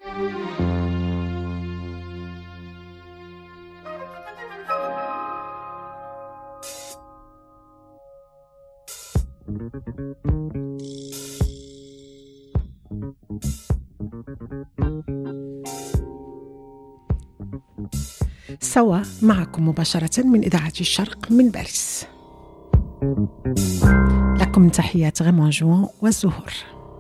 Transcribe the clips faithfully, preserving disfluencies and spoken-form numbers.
سوا معكم مباشرة من إذاعة الشرق من باريس. لكم تحيات غيمان جوان والزهور.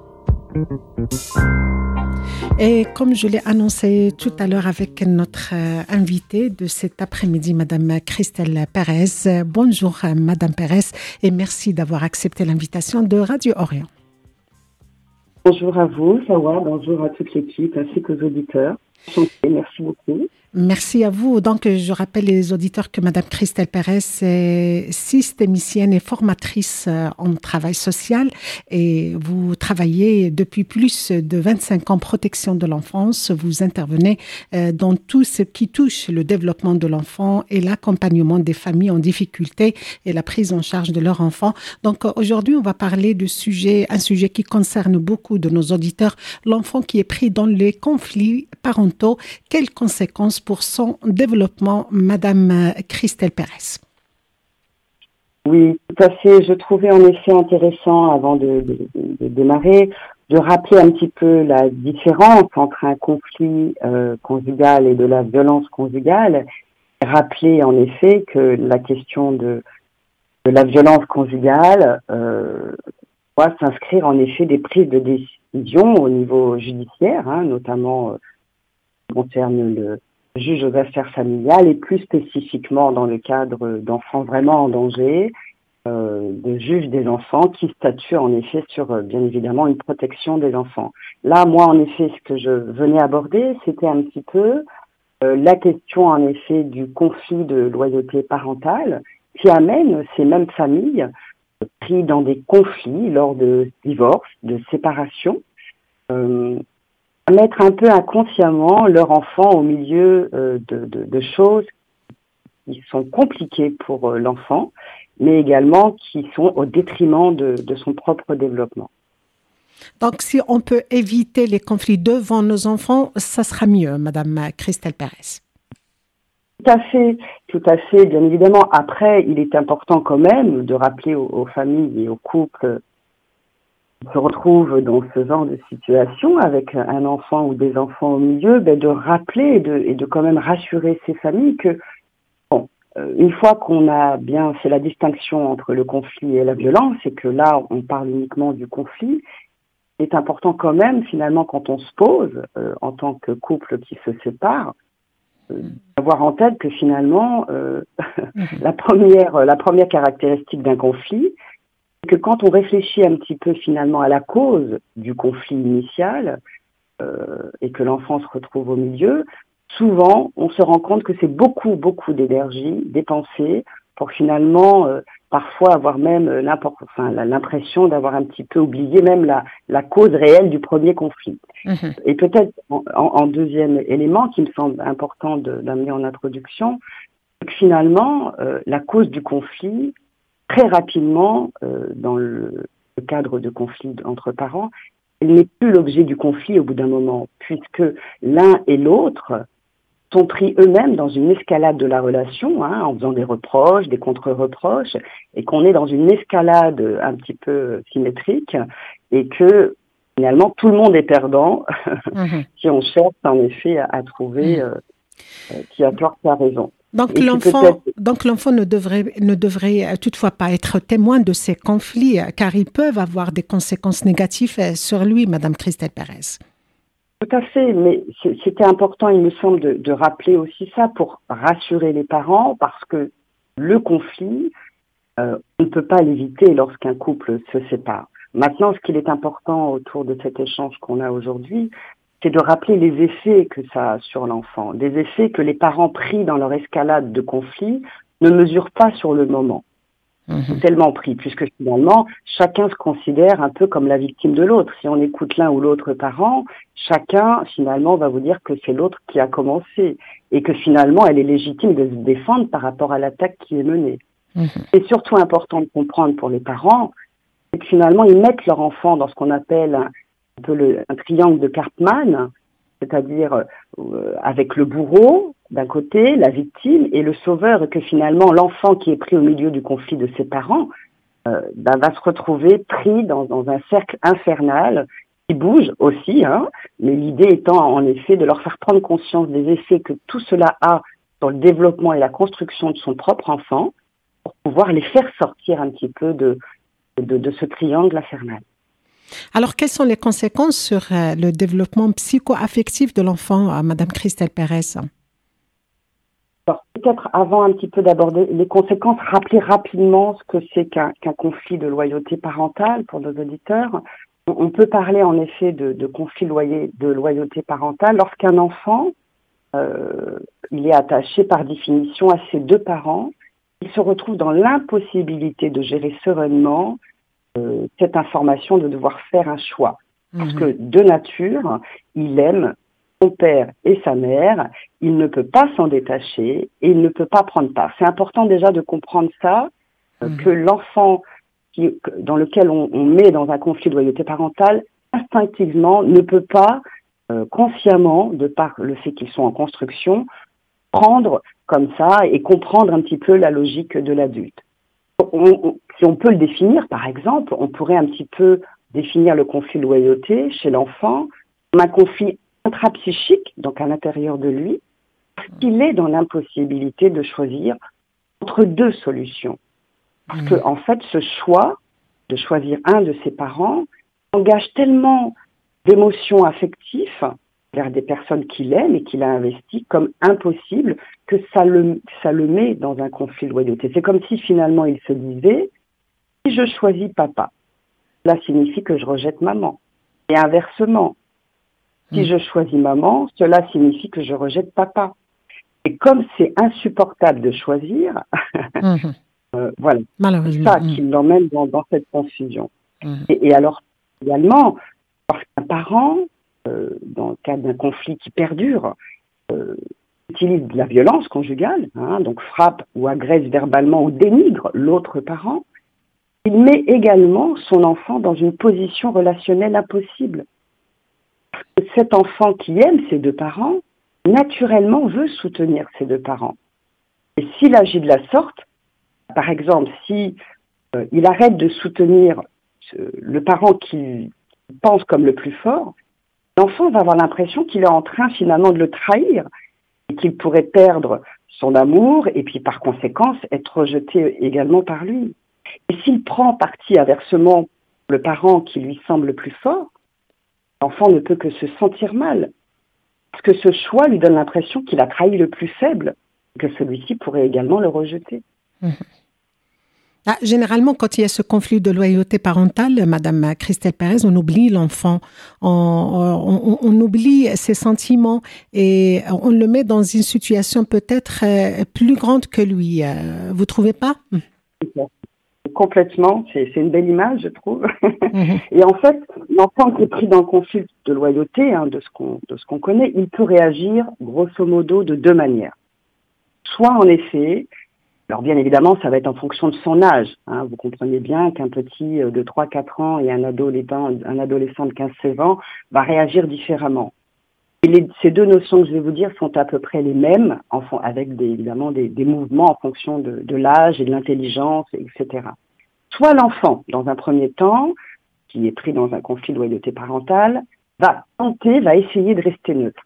Et comme je l'ai annoncé tout à l'heure avec notre euh, invitée de cet après-midi, Madame Christelle Pérez. Bonjour Madame Pérez et merci d'avoir accepté l'invitation de Radio Orient. Bonjour à vous, Sawa, bonjour à toute l'équipe ainsi qu'aux auditeurs. Merci beaucoup. Merci à vous. Donc, je rappelle les auditeurs que Madame Christelle Pérez est systémicienne et formatrice en travail social et vous travaillez depuis plus de vingt-cinq ans en protection de l'enfance. Vous intervenez dans tout ce qui touche le développement de l'enfant et l'accompagnement des familles en difficulté et la prise en charge de leurs enfants. Donc, aujourd'hui, on va parler de sujet, un sujet qui concerne beaucoup de nos auditeurs, l'enfant qui est pris dans les conflits parentaux. Quelles conséquences pour son développement, Madame Christelle Pérez? Oui, tout à fait. Je trouvais en effet intéressant, avant de, de, de démarrer, de rappeler un petit peu la différence entre un conflit euh, conjugal et de la violence conjugale. Rappeler en effet que la question de, de la violence conjugale euh, doit s'inscrire en effet des prises de décision au niveau judiciaire, hein, notamment euh, concerne le juge aux affaires familiales et plus spécifiquement dans le cadre d'enfants vraiment en danger, euh, de juges des enfants qui statuent en effet sur euh, bien évidemment une protection des enfants. Là, moi en effet, ce que je venais aborder, c'était un petit peu euh, la question en effet du conflit de loyauté parentale qui amène ces mêmes familles euh, prises dans des conflits lors de divorce, de séparation, euh, mettre un peu inconsciemment leur enfant au milieu euh, de, de, de choses qui sont compliquées pour euh, l'enfant, mais également qui sont au détriment de, de son propre développement. Donc, si on peut éviter les conflits devant nos enfants, ça sera mieux, Madame Christelle Pérez. Tout à fait, tout à fait. Bien évidemment, après, il est important quand même de rappeler aux, aux familles et aux couples se retrouve dans ce genre de situation avec un enfant ou des enfants au milieu, ben de rappeler et de, et de quand même rassurer ces familles que, bon, euh, une fois qu'on a bien fait la distinction entre le conflit et la violence, et que là, on parle uniquement du conflit, il est important quand même, finalement, quand on se pose, euh, en tant que couple qui se sépare, euh, d'avoir en tête que finalement, euh, la première, la première caractéristique d'un conflit, que quand on réfléchit un petit peu finalement à la cause du conflit initial euh, et que l'enfant se retrouve au milieu, souvent on se rend compte que c'est beaucoup, beaucoup d'énergie dépensée pour finalement euh, parfois avoir même enfin, l'impression d'avoir un petit peu oublié même la, la cause réelle du premier conflit. Mmh. Et peut-être en, en deuxième élément qui me semble important de, d'amener en introduction, c'est que finalement euh, la cause du conflit, très rapidement, euh, dans le, le cadre de conflits entre parents, elle n'est plus l'objet du conflit au bout d'un moment, puisque l'un et l'autre sont pris eux-mêmes dans une escalade de la relation, hein, en faisant des reproches, des contre-reproches, et qu'on est dans une escalade un petit peu symétrique, et que finalement tout le monde est perdant, mmh. si on cherche en effet à, à trouver euh, euh, qui a tort, qui a raison. Donc l'enfant, donc l'enfant ne devrait, ne devrait toutefois pas être témoin de ces conflits, car ils peuvent avoir des conséquences négatives sur lui, Madame Christelle Pérez. Tout à fait, mais c'était important, il me semble, de, de rappeler aussi ça pour rassurer les parents, parce que le conflit, euh, on ne peut pas l'éviter lorsqu'un couple se sépare. Maintenant, ce qu'il est important autour de cet échange qu'on a aujourd'hui, c'est de rappeler les effets que ça a sur l'enfant, des effets que les parents pris dans leur escalade de conflit ne mesurent pas sur le moment. Mmh. Tellement pris, puisque finalement, chacun se considère un peu comme la victime de l'autre. Si on écoute l'un ou l'autre parent, chacun, finalement, va vous dire que c'est l'autre qui a commencé et que finalement, elle est légitime de se défendre par rapport à l'attaque qui est menée. Mmh. C'est surtout important de comprendre pour les parents, c'est que finalement, ils mettent leur enfant dans ce qu'on appelle un, un peu le, un triangle de Karpman, c'est-à-dire euh, avec le bourreau d'un côté, la victime, et le sauveur, et que finalement l'enfant qui est pris au milieu du conflit de ses parents euh, ben, va se retrouver pris dans, dans un cercle infernal qui bouge aussi, hein, mais l'idée étant en effet de leur faire prendre conscience des effets que tout cela a sur le développement et la construction de son propre enfant, pour pouvoir les faire sortir un petit peu de, de, de ce triangle infernal. Alors, quelles sont les conséquences sur euh, le développement psycho-affectif de l'enfant, euh, Madame Christelle Pérez? Alors, peut-être avant un petit peu d'aborder les conséquences, rappeler rapidement ce que c'est qu'un, qu'un conflit de loyauté parentale pour nos auditeurs. On, on peut parler en effet de, de conflit loyer, de loyauté parentale lorsqu'un enfant, euh, il est attaché par définition à ses deux parents, il se retrouve dans l'impossibilité de gérer sereinement euh, cette information, de devoir faire un choix. Parce que de nature, il aime son père et sa mère, il ne peut pas s'en détacher et il ne peut pas prendre part. C'est important déjà de comprendre ça, euh, mmh. que l'enfant qui, dans lequel on, on met dans un conflit de loyauté parentale, instinctivement ne peut pas, euh, consciemment, de par le fait qu'ils sont en construction, prendre comme ça et comprendre un petit peu la logique de l'adulte. On, on, si on peut le définir, par exemple, on pourrait un petit peu définir le conflit de loyauté chez l'enfant comme un conflit intrapsychique, donc à l'intérieur de lui, parce qu'il est dans l'impossibilité de choisir entre deux solutions. Parce que, en fait, ce choix de choisir un de ses parents engage tellement d'émotions affectives vers des personnes qu'il aime et qu'il a investies comme impossible que ça le, ça le met dans un conflit de loyauté. C'est comme si finalement il se disait, si je choisis papa, cela signifie que je rejette maman. Et inversement, si je choisis maman, cela signifie que je rejette papa. Et comme c'est insupportable de choisir, mmh. euh, voilà, c'est ça mmh. qui l'emmène dans, dans cette confusion. Mmh. Et, et alors, également, lorsqu'un parent, euh, dans le cadre d'un conflit qui perdure, euh, utilise de la violence conjugale, hein, donc frappe ou agresse verbalement ou dénigre l'autre parent, il met également son enfant dans une position relationnelle impossible. Cet enfant qui aime ses deux parents, naturellement veut soutenir ses deux parents. Et s'il agit de la sorte, par exemple, si euh, il arrête de soutenir euh, le parent qu'il pense comme le plus fort, l'enfant va avoir l'impression qu'il est en train finalement de le trahir et qu'il pourrait perdre son amour et puis par conséquent être rejeté également par lui. Et s'il prend parti inversement le parent qui lui semble le plus fort, l'enfant ne peut que se sentir mal. Parce que ce choix lui donne l'impression qu'il a trahi le plus faible, que celui-ci pourrait également le rejeter. Mmh. Ah, généralement, quand il y a ce conflit de loyauté parentale, Madame Christelle Pérez, on oublie l'enfant, on, on, on oublie ses sentiments et on le met dans une situation peut-être plus grande que lui. Vous trouvez pas? Complètement, c'est, c'est une belle image, je trouve. Mmh. Et en fait, l'enfant qui est pris dans le conflit de loyauté, hein, de ce qu'on, de ce qu'on connaît, il peut réagir grosso modo de deux manières. Soit en effet, alors bien évidemment, ça va être en fonction de son âge. Hein. Vous comprenez bien qu'un petit de trois à quatre ans et un adolescent, un adolescent de quinze à seize ans va réagir différemment. Et les, ces deux notions que je vais vous dire sont à peu près les mêmes, en, avec des, évidemment des, des mouvements en fonction de, de l'âge et de l'intelligence, et cetera. Soit l'enfant, dans un premier temps, qui est pris dans un conflit de loyauté parentale, va tenter, va essayer de rester neutre.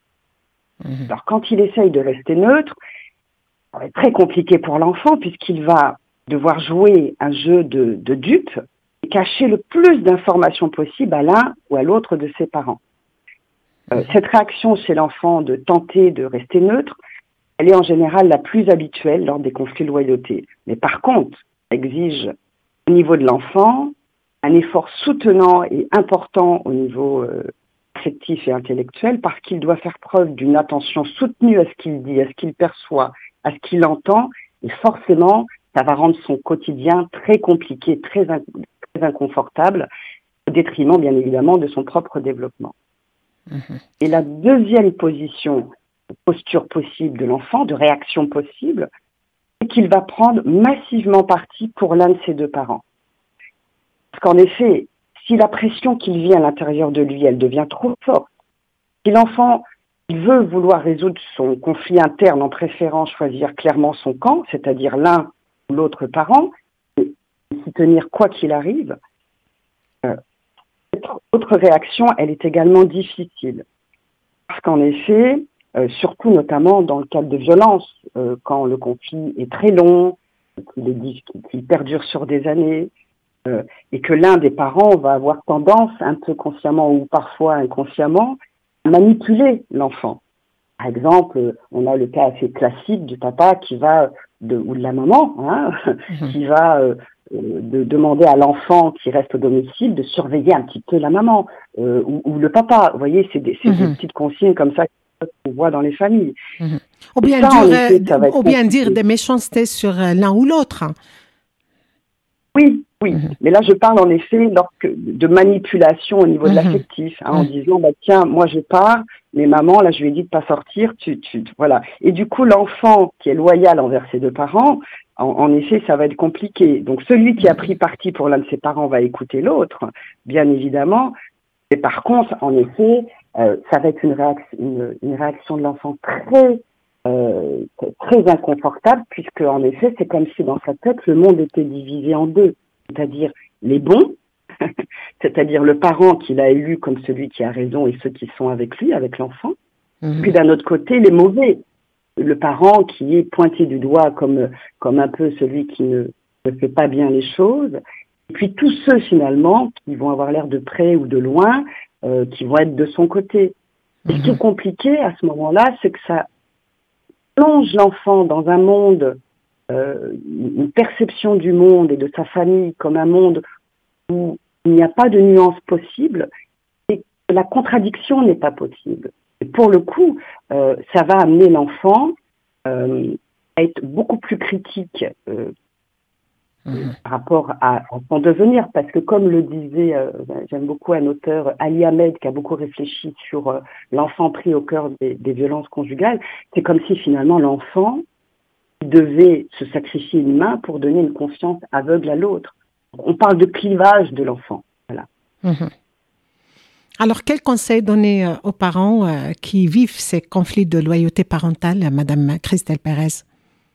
Mmh. Alors quand il essaye de rester neutre, ça va être très compliqué pour l'enfant puisqu'il va devoir jouer un jeu de, de dupe et cacher le plus d'informations possible à l'un ou à l'autre de ses parents. Euh, cette réaction chez l'enfant de tenter de rester neutre, elle est en général la plus habituelle lors des conflits de loyauté. Mais par contre, ça exige au niveau de l'enfant un effort soutenant et important au niveau euh, affectif et intellectuel parce qu'il doit faire preuve d'une attention soutenue à ce qu'il dit, à ce qu'il perçoit, à ce qu'il entend, et forcément, ça va rendre son quotidien très compliqué, très, in- très inconfortable, au détriment, bien évidemment, de son propre développement. Mmh. Et la deuxième position, posture possible de l'enfant, de réaction possible, c'est qu'il va prendre massivement parti pour l'un de ses deux parents. Parce qu'en effet, si la pression qu'il vit à l'intérieur de lui, elle devient trop forte, Si l'enfant il veut vouloir résoudre son conflit interne en préférant choisir clairement son camp, c'est-à-dire l'un ou l'autre parent, et s'y tenir quoi qu'il arrive, euh, cette autre réaction, elle est également difficile. Parce qu'en effet, euh, surtout notamment dans le cadre de violence, euh, quand le conflit est très long, qu'il est dit, qu'il perdure sur des années, euh, et que l'un des parents va avoir tendance, un peu consciemment ou parfois inconsciemment, à manipuler l'enfant. Par exemple, on a le cas assez classique du papa qui va, de, ou de la maman, hein, mmh. qui va euh, de demander à l'enfant qui reste au domicile de surveiller un petit peu la maman euh, ou, ou le papa. Vous voyez, c'est des, c'est mmh. des petites consignes comme ça qu'on voit dans les familles. Mmh. Ou bien, ça, dire, effet, ou bien dire des méchancetés sur l'un ou l'autre. Oui, oui. Mmh. Mais là, je parle en effet de manipulation au niveau mmh. de l'affectif, hein, mmh. en disant, bah, tiens, moi je pars, mais maman, là, je lui ai dit de pas sortir, tu, tu, voilà. Et du coup, l'enfant qui est loyal envers ses deux parents, en, en effet, ça va être compliqué. Donc, celui qui a pris parti pour l'un de ses parents va écouter l'autre, bien évidemment. Et par contre, en effet, euh, ça va être une réaction, une, une réaction de l'enfant très, euh, très inconfortable, puisque en effet, c'est comme si dans sa tête, le monde était divisé en deux, c'est-à-dire les bons, c'est-à-dire le parent qu'il a élu comme celui qui a raison et ceux qui sont avec lui, avec l'enfant. Mmh. Puis d'un autre côté, les mauvais, le parent qui est pointé du doigt comme comme un peu celui qui ne, ne fait pas bien les choses. Et puis tous ceux finalement qui vont avoir l'air de près ou de loin, euh, qui vont être de son côté. Mmh. Et ce qui est compliqué à ce moment-là, c'est que ça plonge l'enfant dans un monde, euh, une perception du monde et de sa famille comme un monde où il n'y a pas de nuance possible et que la contradiction n'est pas possible. Et pour le coup, euh, ça va amener l'enfant euh, à être beaucoup plus critique euh, mmh. par rapport à, à son devenir, parce que comme le disait, euh, j'aime beaucoup un auteur, Ali Ahmed, qui a beaucoup réfléchi sur euh, l'enfant pris au cœur des, des violences conjugales, c'est comme si finalement l'enfant devait se sacrifier une main pour donner une confiance aveugle à l'autre. On parle de clivage de l'enfant. Voilà. Mmh. Alors, quel conseil donner euh, aux parents euh, qui vivent ces conflits de loyauté parentale, Madame Christelle Pérez,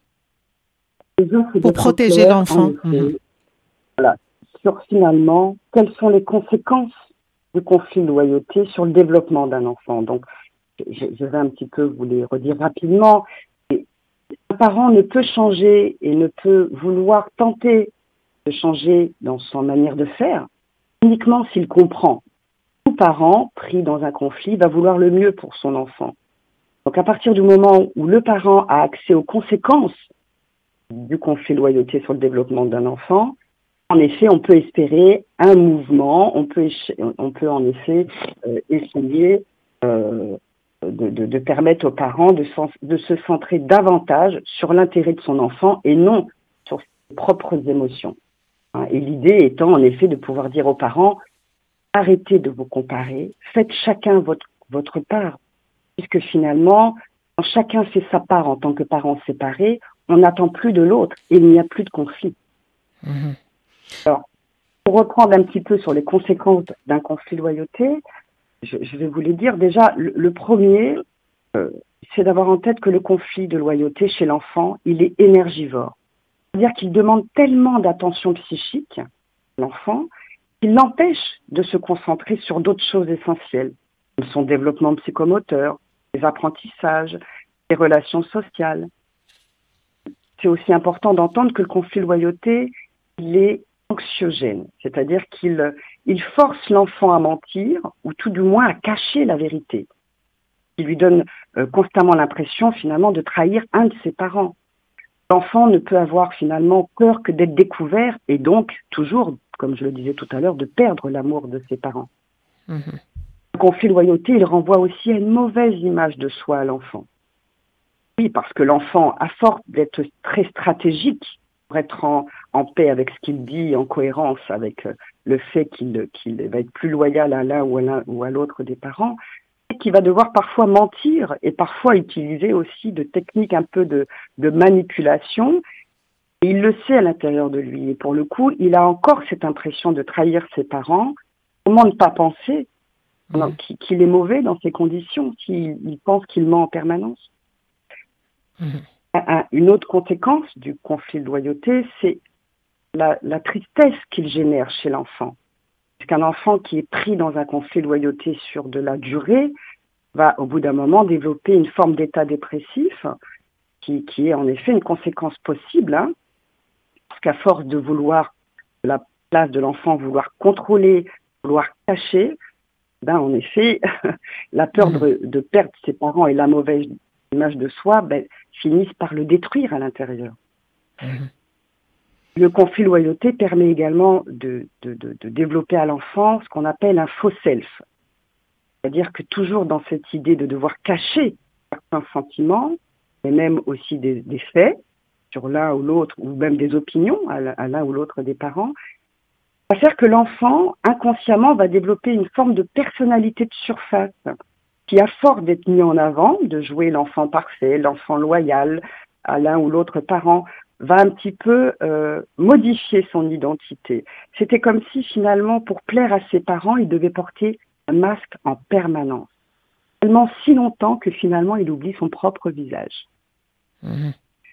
pour protéger clair, l'enfant mmh. Voilà. Sur finalement, quelles sont les conséquences du conflit de loyauté sur le développement d'un enfant. Donc, je, je vais un petit peu vous les redire rapidement. Et un parent ne peut changer et ne peut vouloir tenter de changer dans son manière de faire uniquement s'il comprend. Tout parent pris dans un conflit va vouloir le mieux pour son enfant. Donc à partir du moment où le parent a accès aux conséquences du conflit de loyauté sur le développement d'un enfant, en effet, on peut espérer un mouvement, on peut, on peut en effet euh, essayer euh, de, de, de permettre aux parents de, sens, de se centrer davantage sur l'intérêt de son enfant et non sur ses propres émotions. Et l'idée étant en effet de pouvoir dire aux parents, arrêtez de vous comparer, faites chacun votre, votre part, puisque finalement, quand chacun fait sa part en tant que parent séparé, on n'attend plus de l'autre et il n'y a plus de conflit. Mmh. Alors, pour reprendre un petit peu sur les conséquences d'un conflit de loyauté, je, je vais vous les dire. Déjà, le, le premier, euh, c'est d'avoir en tête que le conflit de loyauté chez l'enfant, il est énergivore. C'est-à-dire qu'il demande tellement d'attention psychique, l'enfant, qu'il l'empêche de se concentrer sur d'autres choses essentielles, comme son développement psychomoteur, ses apprentissages, ses relations sociales. C'est aussi important d'entendre que le conflit de loyauté, il est anxiogène, c'est-à-dire qu'il il force l'enfant à mentir, ou tout du moins à cacher la vérité. Il lui donne euh, constamment l'impression, finalement, de trahir un de ses parents. L'enfant ne peut avoir finalement peur que d'être découvert et donc toujours, comme je le disais tout à l'heure, de perdre l'amour de ses parents. Mmh. Le conflit de loyauté, il renvoie aussi à une mauvaise image de soi à l'enfant. Oui, parce que l'enfant, à force d'être très stratégique pour être en, en paix avec ce qu'il dit, en cohérence avec le fait qu'il, qu'il va être plus loyal à l'un ou à l'un ou à l'autre des parents, qui va devoir parfois mentir et parfois utiliser aussi de techniques un peu de, de manipulation. Et il le sait à l'intérieur de lui. Et pour le coup, il a encore cette impression de trahir ses parents. Comment ne pas penser non, qu'il est mauvais dans ces conditions, s'il il pense qu'il ment en permanence. Mmh. Une autre conséquence du conflit de loyauté, c'est la, la tristesse qu'il génère chez l'enfant. Parce qu'un enfant qui est pris dans un conflit de loyauté sur de la durée va, au bout d'un moment, développer une forme d'état dépressif qui, qui est en effet une conséquence possible, hein, parce qu'à force de vouloir, la place de l'enfant, vouloir contrôler, vouloir cacher, ben, en effet, la peur mmh. de, de perdre ses parents et la mauvaise image de soi ben, finissent par le détruire à l'intérieur. Mmh. Le conflit de loyauté permet également de, de, de, de développer à l'enfant ce qu'on appelle un faux self. C'est-à-dire que toujours dans cette idée de devoir cacher certains sentiments, et même aussi des, des faits, sur l'un ou l'autre, ou même des opinions à l'un ou l'autre des parents, ça va faire que l'enfant, inconsciemment, va développer une forme de personnalité de surface qui, à force d'être mis en avant, de jouer l'enfant parfait, l'enfant loyal à l'un ou l'autre parent, va un petit peu euh, modifier son identité. C'était comme si, finalement, pour plaire à ses parents, il devait porter un masque en permanence. Tellement si longtemps que, finalement, il oublie son propre visage. Mmh.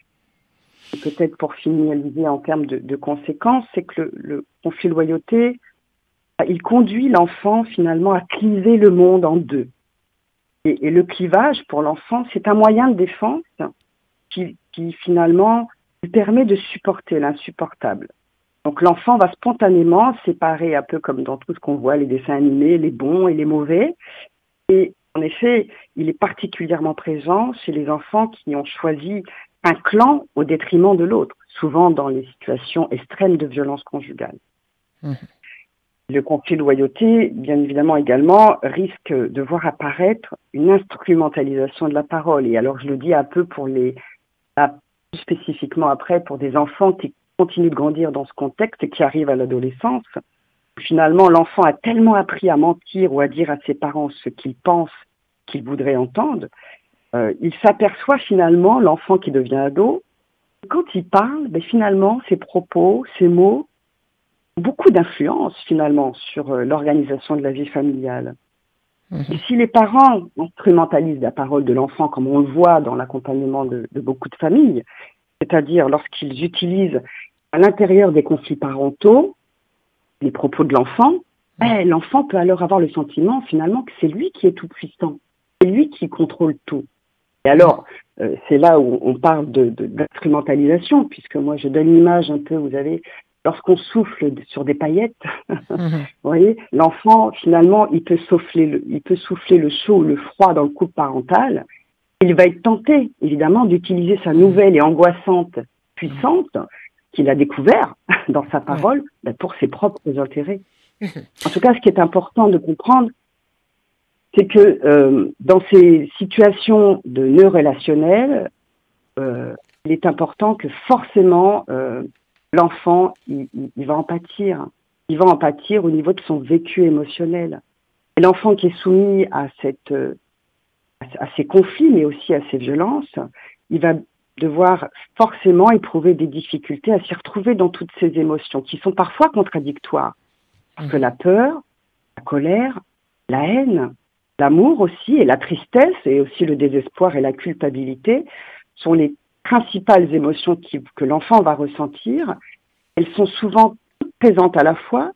Peut-être pour finaliser en termes de, de conséquences, c'est que le, le conflit de loyauté, il conduit l'enfant finalement à cliver le monde en deux. Et, et le clivage pour l'enfant, c'est un moyen de défense qui, qui finalement lui permet de supporter l'insupportable. Donc l'enfant va spontanément séparer, un peu comme dans tout ce qu'on voit, les dessins animés, les bons et les mauvais. Et en effet, il est particulièrement présent chez les enfants qui ont choisi un clan au détriment de l'autre, souvent dans les situations extrêmes de violence conjugale. Mmh. Le conflit de loyauté, bien évidemment également, risque de voir apparaître une instrumentalisation de la parole. Et alors je le dis un peu pour les, là, plus spécifiquement après, pour des enfants qui continuent de grandir dans ce contexte et qui arrivent à l'adolescence. Finalement, l'enfant a tellement appris à mentir ou à dire à ses parents ce qu'il pense qu'il voudrait entendre. Euh, il s'aperçoit finalement, l'enfant qui devient ado, quand il parle, ben finalement, ses propos, ses mots, ont beaucoup d'influence finalement sur euh, l'organisation de la vie familiale. Mmh. Et si les parents instrumentalisent la parole de l'enfant, comme on le voit dans l'accompagnement de, de beaucoup de familles, c'est-à-dire lorsqu'ils utilisent à l'intérieur des conflits parentaux les propos de l'enfant, mmh. ben, l'enfant peut alors avoir le sentiment finalement que c'est lui qui est tout puissant, c'est lui qui contrôle tout. Et alors, euh, c'est là où on parle de, de, d'instrumentalisation, puisque moi je donne l'image un peu, vous savez, lorsqu'on souffle sur des paillettes, mmh. vous voyez, l'enfant finalement il peut souffler, le, il peut souffler le chaud ou le froid dans le couple parental. Il va être tenté, évidemment, d'utiliser sa nouvelle et angoissante puissance qu'il a découvert dans sa parole ben, pour ses propres intérêts. En tout cas, ce qui est important de comprendre, c'est que euh, dans ces situations de nœuds relationnels, euh, il est important que forcément euh, l'enfant, il, il va en pâtir. Il va en pâtir au niveau de son vécu émotionnel. Et l'enfant qui est soumis à, cette, euh, à ces conflits, mais aussi à ces violences, il va devoir forcément éprouver des difficultés à s'y retrouver dans toutes ces émotions qui sont parfois contradictoires. Parce que la peur, la colère, la haine, l'amour aussi, et la tristesse, et aussi le désespoir et la culpabilité, sont les principales émotions qui, que l'enfant va ressentir. Elles sont souvent toutes présentes à la fois,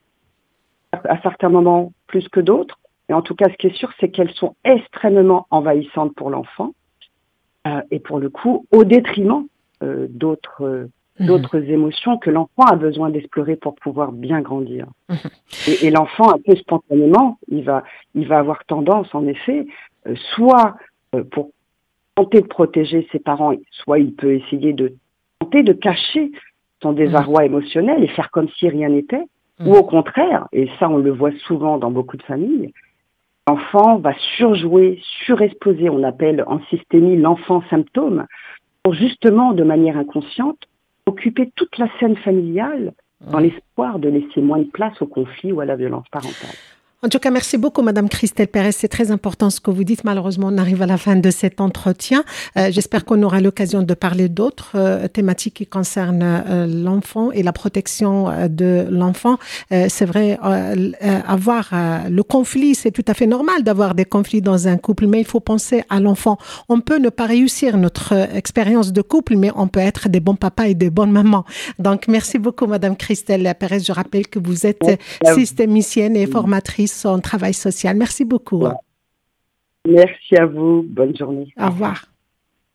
à certains moments plus que d'autres, et en tout cas, ce qui est sûr, c'est qu'elles sont extrêmement envahissantes pour l'enfant, euh, et pour le coup, au détriment euh, d'autres... Euh, d'autres mmh. émotions que l'enfant a besoin d'explorer pour pouvoir bien grandir. Mmh. Et, et l'enfant, un peu spontanément, il va, il va avoir tendance, en effet, euh, soit euh, pour tenter de protéger ses parents, soit il peut essayer de tenter de cacher son désarroi mmh. émotionnel et faire comme si rien n'était, mmh. ou au contraire, et ça on le voit souvent dans beaucoup de familles, l'enfant va surjouer, surexposer, on appelle en systémie l'enfant symptôme, pour justement, de manière inconsciente, occuper toute la scène familiale dans l'espoir de laisser moins de place au conflit ou à la violence parentale. En tout cas, merci beaucoup, Madame Christelle Pérez. C'est très important ce que vous dites. Malheureusement, on arrive à la fin de cet entretien. Euh, j'espère qu'on aura l'occasion de parler d'autres euh, thématiques qui concernent euh, l'enfant et la protection euh, de l'enfant. Euh, c'est vrai, euh, euh, avoir euh, le conflit, c'est tout à fait normal d'avoir des conflits dans un couple, mais il faut penser à l'enfant. On peut ne pas réussir notre euh, expérience de couple, mais on peut être des bons papas et des bonnes mamans. Donc, merci beaucoup, Madame Christelle Pérez. Je rappelle que vous êtes systémicienne et formatrice en travail social. Merci beaucoup. Merci à vous. Bonne journée. Au revoir.